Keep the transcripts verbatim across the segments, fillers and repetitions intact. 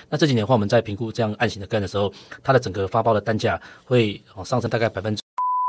那这几年的话，我们在评估这样案型的个案的时候，它的整个发包的单价会上升大概百分之。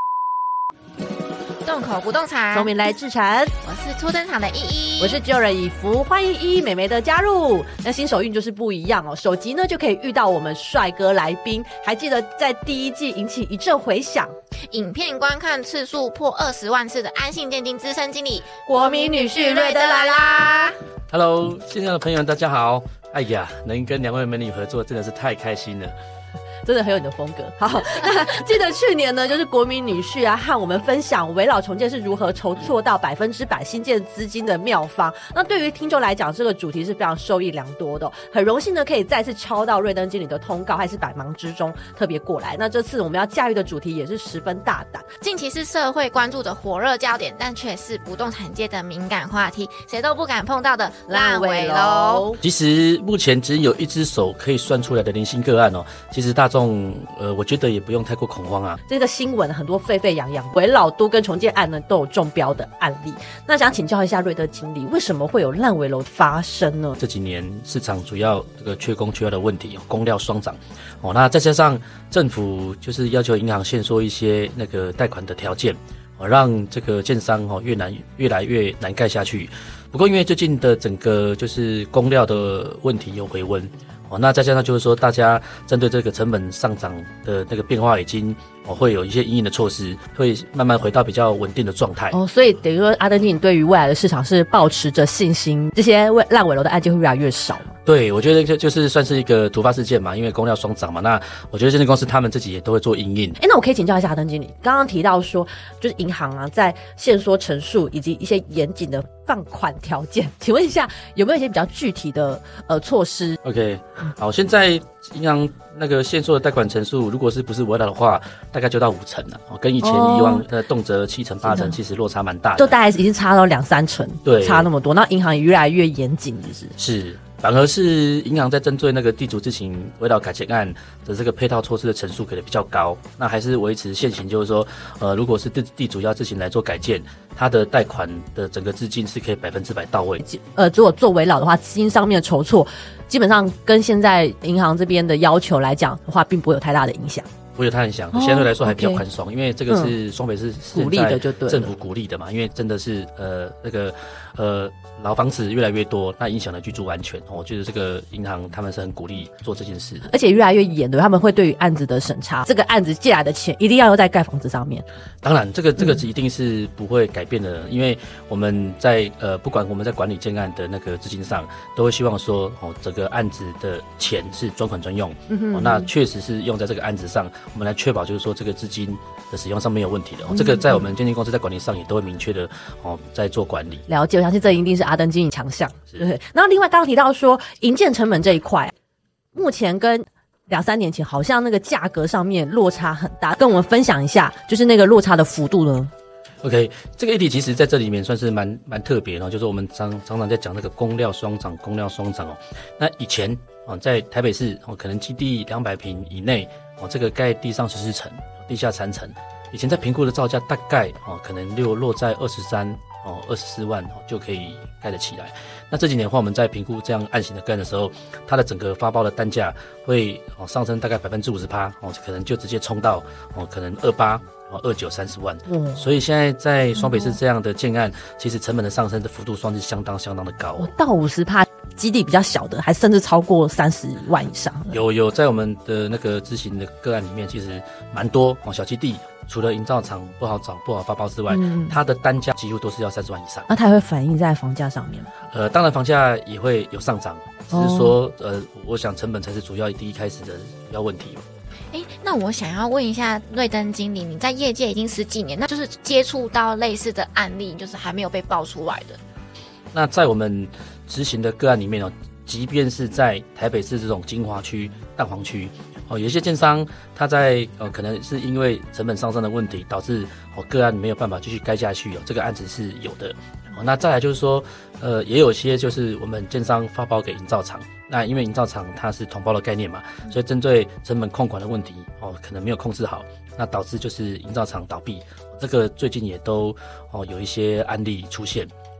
动口不动产， 聪明来制产， 我是初登场的依依， 我是旧人以福，欢迎依依美眉的加入。那新手运就是不一样哦，首集呢就可以遇到我们帅哥来宾，还记得在第一季引起一阵回响， 影片观看次数破二十万次的安信电竞资深经理国民女婿瑞德来啦。 Hello， 线上的朋友们大家好。哎呀，能跟两位美女合作真的是太开心了。 真的很有你的风格。好，那记得去年呢，就是国民女婿啊，和我们分享危老重建是如何筹措到百分之百新建资金的妙方。那对于听众来讲，这个主题是非常受益良多的、哦。很荣幸呢，可以再次敲到瑞登经理的通告，还是百忙之中特别过来。那这次我们要驾驭的主题也是十分大胆， 近期是社会关注的火热焦点，但却是不动产界的敏感话题，谁都不敢碰到的烂尾楼。 其实目前只有一只手可以算出来的零星个案哦，其实大众。呃，我觉得也不用太过恐慌啊。 这个新闻很多沸沸扬扬，危老都跟重建案呢都有中标的案例。那想请教一下瑞德经理，为什么会有烂尾楼发生呢？ 这几年市场主要这个缺工缺料的问题，工料双涨哦，那再加上政府就是要求银行限缩一些那个贷款的条件，哦，让这个建商哦越难越来越难盖下去。不过因为最近的整个就是工料的问题有回温。哦，那再加上就是说，大家针对这个成本上涨的那个变化，已经哦会有一些因应的措施，会慢慢回到比较稳定的状态。 哦，所以等于说，阿登经理对于未来的市场是抱持着信心，这些烂尾楼的案件会越来越少。 对，我觉得就就是算是一个突发事件嘛，因为工料双涨嘛。那我觉得这间公司他们自己也都会做因应。 哎，那我可以请教一下阿登经理，刚刚提到说，就是银行啊，在限缩成数以及一些严谨的放款条件，请问一下有没有一些比较具体的呃措施 ？OK， 好，现在银行那个限缩的贷款成数，如果是不是危老的话，大概就到五成了，哦，跟以前以往的动辄七成八成，其实落差蛮大的， 就大概已经差到两三成， 对， 差那么多，那银行也越来越严谨，就是是。反而是银行在针对那个地主自行危老改建案的这个配套措施的成数可能比较高，那还是维持现行，就是说，呃，如果是地地主要自行来做改建，他的贷款的整个资金是可以百分之百到位。 呃，如果做危老的话，资金上面的筹措，基本上跟现在银行这边的要求来讲的话，并不会有太大的影响。 不会有太影响，相对来说还比较宽松，哦 okay，因为这个是双北市鼓励的，就对， 政府鼓励的嘛，因为真的是呃那个呃老房子越来越多，那影响了居住安全，我觉得这个银行他们是很鼓励做这件事的， 而且越来越严的，他们会对于案子的审查，这个案子借来的钱一定要用在盖房子上面。 当然，这个这个一定是不会改变的，嗯、因为我们在呃不管我们在管理建案的那个资金上，都会希望说哦这个案子的钱是专款专用，嗯哼嗯哼哦，那确实是用在这个案子上。我们来确保，就是说这个资金的使用上没有问题的、哦嗯，这个在我们建建公司在管理上也都会明确的哦，在做管理。 了解，我相信这一定是阿登经理强项。对。然后另外刚刚提到说，营建成本这一块，目前跟两三年前好像那个价格上面落差很大，跟我们分享一下，就是那个落差的幅度呢。 OK， 这个议题其实在这里面算是蛮蛮特别的，就是我们常常常在讲那个工料双涨，工料双涨哦。那以前哦，在台北市哦，可能基地两百坪以内哦，这个盖地上十四层，地下三层，以前在评估的造价大概哦，可能六落在二十三哦，二十四万哦就可以盖得起来。那这几年的话，我们在评估这样案型的个案的时候，它的整个发包的单价会哦上升大概百分之五十趴哦，可能就直接冲到哦，可能二八。哦，二九三十万，嗯，所以现在在双北市这样的建案，嗯、其实成本的上升的幅度算是相当相当的高、哦， 到五十趴，基地比较小的，还甚至超过三十万以上。 有有在我们的那个执行的个案里面，其实蛮多哦，小基地除了营造厂不好找、不好发包之外，嗯、它的单价几乎都是要三十万以上。 那它会反映在房价上面吗？ 呃，当然房价也会有上涨，只是说，哦、呃，我想成本才是主要第一开始的主要问题。 哎，那我想要问一下瑞登经理，你在业界已经十几年，那就是接触到类似的案例，就是还没有被爆出来的。 那在我们执行的个案里面哦，即便是在台北市这种精华区、蛋黄区，哦，有一些建商他在呃可能是因为成本上升的问题，导致哦个案没有办法继续盖下去哦，这个案子是有的。哦，那再来就是说，呃，也有些就是我们建商发包给营造厂。那因为营造厂它是统包的概念嘛，所以针对成本控管的问题哦，可能没有控制好，那导致就是营造厂倒闭，这个最近也都哦有一些案例出现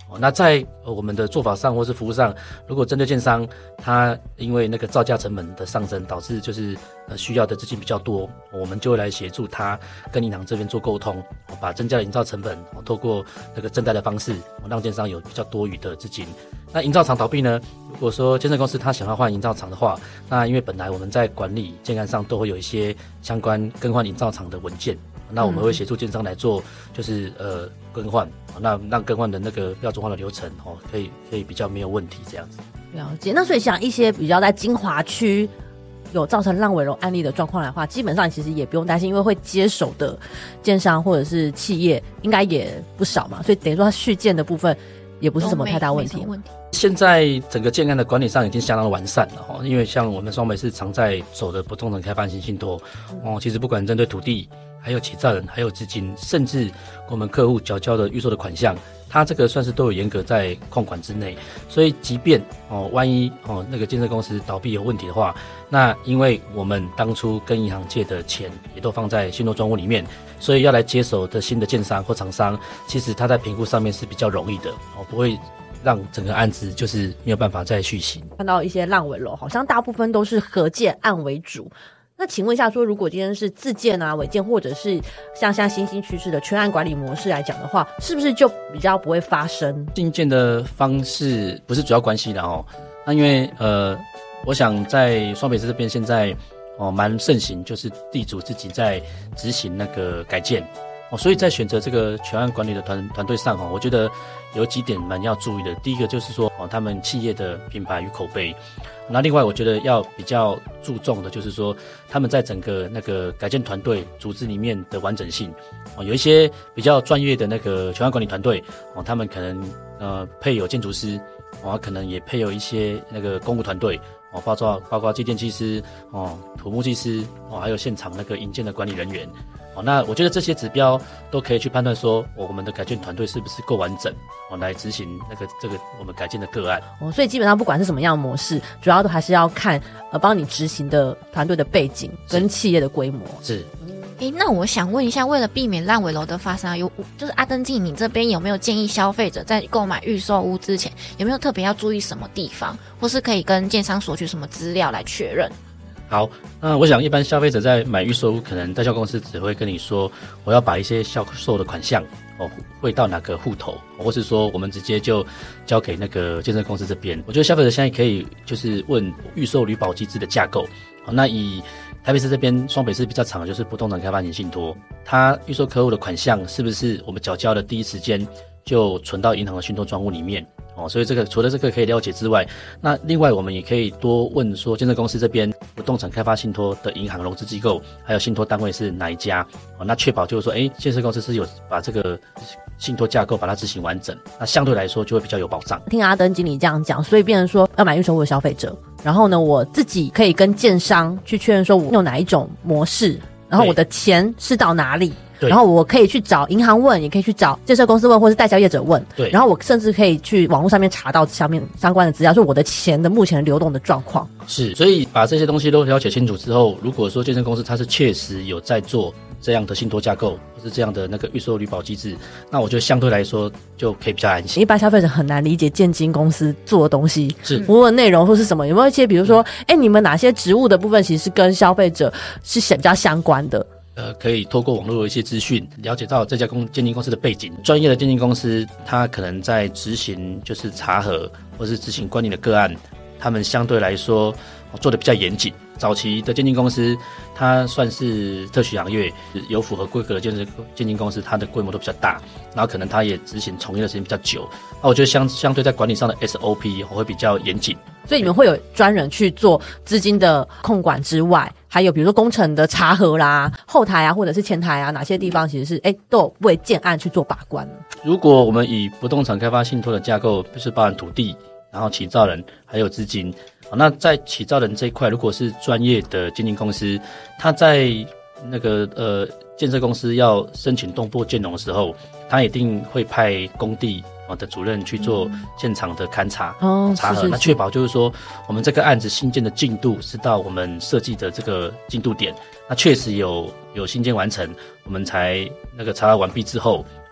哦，那在、呃、我们的做法上或是服务上，如果针对建商，他因为那个造价成本的上升，导致就是呃需要的资金比较多，我们就会来协助他跟银行这边做沟通，哦、把增加的营造成本，哦、透过那个增贷的方式，哦、让建商有比较多余的资金。那营造厂倒闭呢？如果说建设公司他想要换营造厂的话，那因为本来我们在管理建案上都会有一些相关更换营造厂的文件。那我们会协助建商来做，就是呃更换，那让更换的那个标准化的流程哦，可以可以比较没有问题这样子。 了解。那所以像一些比较在精华区有造成烂尾楼案例的状况来的话，基本上其实也不用担心，因为会接手的建商或者是企业应该也不少嘛，所以等于说它续建的部分也不是什么太大问题。 问题现在整个建案的管理上已经相当的完善了哈，因为像我们双北市常在走的不动产开发型信托哦，其实不管针对土地，还有起造人，还有资金，甚至我们客户缴交的预售的款项，它这个算是都有严格在控管之内。所以即便哦，万一哦那个建设公司倒闭有问题的话，那因为我们当初跟银行借的钱也都放在信托专户里面，所以要来接手的新的建商或厂商，其实他在评估上面是比较容易的哦，不会让整个案子就是没有办法再续行。 看到一些烂尾楼，好像大部分都是合建案为主。那请问一下说，如果今天是自建啊、违建，或者是像现在新兴趋势的全案管理模式来讲的话，是不是就比较不会发生？ 进建的方式不是主要关系的哦。那因为呃，我想在双北市这边现在哦蛮盛行，就是地主自己在执行那个改建哦，所以在选择这个全案管理的团团队上哦，我觉得有几点蛮要注意的。第一个就是说哦，他们企业的品牌与口碑。那另外我觉得要比较注重的就是说他们在整个那个改建团队组织里面的完整性哦，有一些比较专业的那个全案管理团队哦，他们可能呃配有建筑师哦，可能也配有一些那个工务团队哦，包括包括机电技师哦、土木技师哦，还有现场那个营建的管理人员。哦，那我觉得这些指标都可以去判断说，哦，我们的改建团队是不是够完整，哦，来执行那个这个我们改建的个案。 哦，所以基本上不管是什么样的模式，主要都还是要看呃帮你执行的团队的背景跟企业的规模。 是。 诶，那我想问一下，为了避免烂尾楼的发生，有就是阿登记，你这边有没有建议消费者在购买预售屋之前，有没有特别要注意什么地方，或是可以跟建商索取什么资料来确认？ 好，那我想一般消费者在买预售屋，可能代销公司只会跟你说，我要把一些销售的款项哦汇到哪个户头，或是说我们直接就交给那个建设公司这边。我觉得消费者现在可以就是问预售履保机制的架构。好，那以台北市这边双北市比较长的就是不动产开发型信托，它预售客户的款项是不是我们缴交的第一时间就存到银行的信托专户里面？哦，所以这个除了这个可以了解之外，那另外我们也可以多问说，建设公司这边不动产开发信托的银行融资机构，还有信托单位是哪一家？哦，那确保就是说，哎，建设公司是有把这个信托架构把它执行完整，那相对来说就会比较有保障。 听阿登经理这样讲，所以变成说要买预售屋的消费者，然后呢，我自己可以跟建商去确认说我用哪一种模式，然后我的钱是到哪里。然后我可以去找银行问，也可以去找建设公司问，或是代销业者问。 对。 然后我甚至可以去网络上面查到上面相关的资料，说我的钱的目前流动的状况。 是，所以把这些东西都了解清楚之后，如果说建设公司它是确实有在做这样的信托架构，或是这样的那个预售履保机制，那我觉得相对来说就可以比较安心。 一般消费者很难理解建金公司做的东西， 是服务的内容或是什么，有没有一些比如说，哎、嗯，你们哪些职务的部分其实是跟消费者是比较相关的？ 呃，可以透过网络的一些资讯，了解到这家公建金公司的背景。专业的建金公司，它可能在执行就是查核或是执行管理的个案，他们相对来说做得比较严谨。早期的建金公司，它算是特许行业，有符合规格的建设建金公司，它的规模都比较大，然后可能它也执行从业的时间比较久。那我觉得相相对在管理上的 S O P 会比较严谨。 所以你们会有专人去做资金的控管之外，还有比如说工程的查核啦、后台啊，或者是前台啊，哪些地方其实是哎都有为建案去做把关。 如果我们以不动产开发信托的架构，就是包含土地，然后起造人还有资金。那在起造人这一块，如果是专业的建金公司，他在那个呃建设公司要申请动拨建融的时候，他一定会派工地的主任去做现场的勘查、嗯、查核，是是是，那确保就是说我们这个案子新建的进度是到我们设计的这个进度点，那确实有有新建完成，我们才那个查核完毕之后，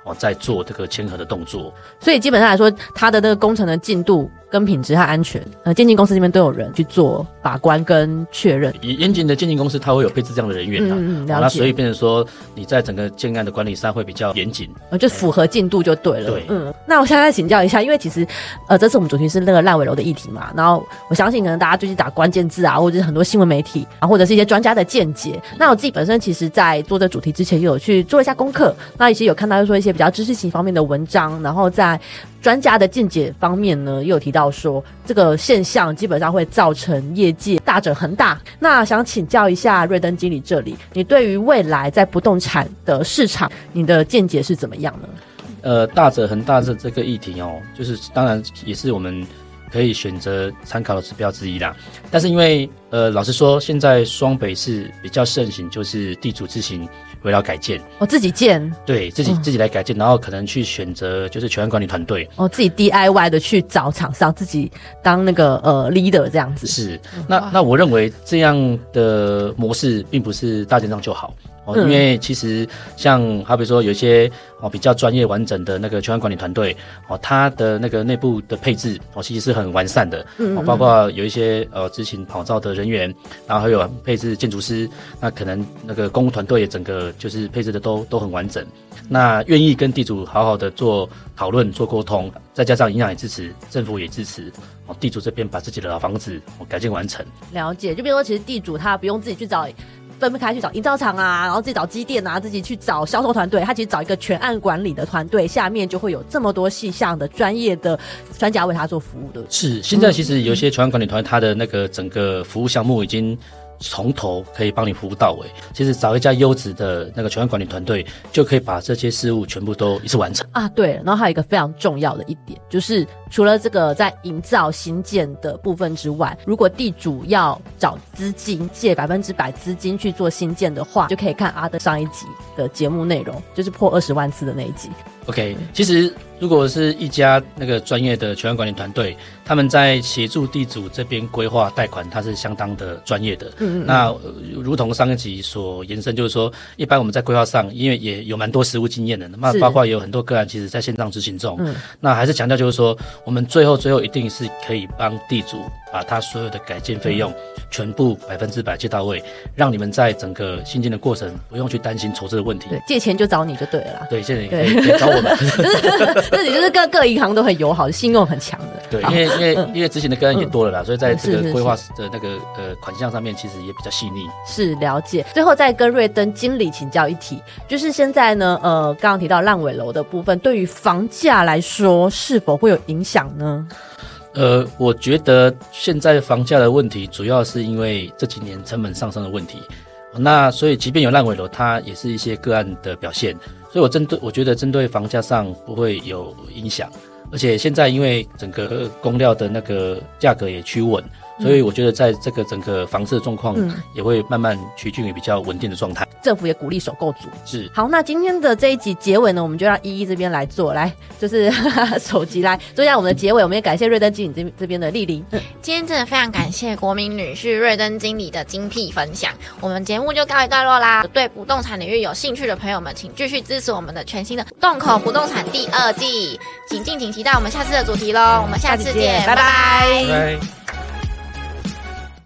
哦在做这个签核的动作。 所以基本上来说，它的那个工程的进度跟品质和安全，呃，建进公司这边都有人去做把关跟确认。 严谨的建进公司，它会有配置这样的人员啊， 嗯嗯，了解。 那所以变成说，你在整个建案的管理上会比较严谨， 呃，就符合进度就对了。 对， 嗯。那我现在请教一下，因为其实，呃，这次我们主题是那个烂尾楼的议题嘛，然后我相信可能大家最近打关键字啊，或者是很多新闻媒体啊，或者是一些专家的见解。那我自己本身其实在做这主题之前，也有去做一下功课，那也是有看到说一些比较知识型方面的文章，然后在专家的见解方面呢，也有提到说这个现象基本上会造成业界大者恒大。那想请教一下瑞登经理这里，你对于未来在不动产的市场，你的见解是怎么样呢？ 呃，大者恒大的这个议题哦，就是当然也是我们可以选择参考的指标之一啦。但是因为呃，老实说，现在双北市比较盛行就是地主自行围绕改建， 哦，自己建， 对自己、 嗯、 自己来改建，然后可能去选择就是全案管理团队， 哦，自己 D I Y 的去找厂商，自己当那个呃 leader 这样子。 是，那那我认为这样的模式并不是大建商就好。哦，因为其实像好比说有一些哦比较专业完整的那个全案管理团队哦，它的那个内部的配置哦其实是很完善的，嗯嗯哦，包括有一些呃执行跑照的人员，然后还有配置建筑师，那可能那个公务团队也整个就是配置的都都很完整。那愿意跟地主好好的做讨论、做沟通，再加上营养也支持，政府也支持，哦，地主这边把自己的老房子哦改建完成。 了解，就比如说其实地主他不用自己去找。分不开去找营造厂啊，然后自己找机电啊，自己去找销售团队，他其实找一个全案管理的团队，下面就会有这么多细项的专业的专家为他做服务的。 是，现在其实有一些全案管理团队，他的那个整个服务项目已经从头可以帮你服务到尾。其实找一家优质的那个全案管理团队，就可以把这些事务全部都一次完成啊。对，然后还有一个非常重要的一点，就是除了这个在营造新建的部分之外，如果地主要找资金借百分之百资金去做新建的话，就可以看阿德上一集的节目内容，就是破二十万次的那一集。 OK， 其实如果是一家那个专业的全案管理团队，他们在协助地主这边规划贷款，它是相当的专业的。嗯, 嗯, 嗯那、呃、如同上一集所延伸，就是说，一般我们在规划上，因为也有蛮多实务经验的，那包括也有很多个案，其实在线上执行中。嗯，那还是强调就是说，我们最后最后一定是可以帮地主把他所有的改建费用、嗯、全部百分之百借到位，让你们在整个新建的过程不用去担心筹资的问题。 对，借钱就找你就对了啦。 对，现在你可以可以找我们。 这里就是各各银行都很友好，信用很强的。 对，因为因为、嗯、因为执行的个案也多了啦，嗯、所以在这个规划的那个呃款项上面，其实也比较细腻。 是，了解。最后再跟瑞登经理请教一题，就是现在呢，呃，刚刚提到烂尾楼的部分，对于房价来说，是否会有影响呢？ 呃，我觉得现在房价的问题，主要是因为这几年成本上升的问题。那所以，即便有烂尾楼，它也是一些个案的表现。所以我针对，我觉得针对房价上不会有影响。而且现在因为整个工料的那个价格也趋稳，所以我觉得在这个整个房市的状况也会慢慢趋近于比较稳定的状态。 政府也鼓励首购族。 是。 好，那今天的这一集结尾呢，我们就让依依这边来做，来就是手机来做一下我们的结尾。我们也感谢瑞登经理这这边的莅临。嗯， 今天真的非常感谢国民女婿瑞登经理的精辟分享。我们节目就告一段落啦。对不动产领域有兴趣的朋友们，请继续支持我们的全新的洞口不动产第二季，请敬请期待我们下次的主题咯。我们下次见，拜拜。 拜拜。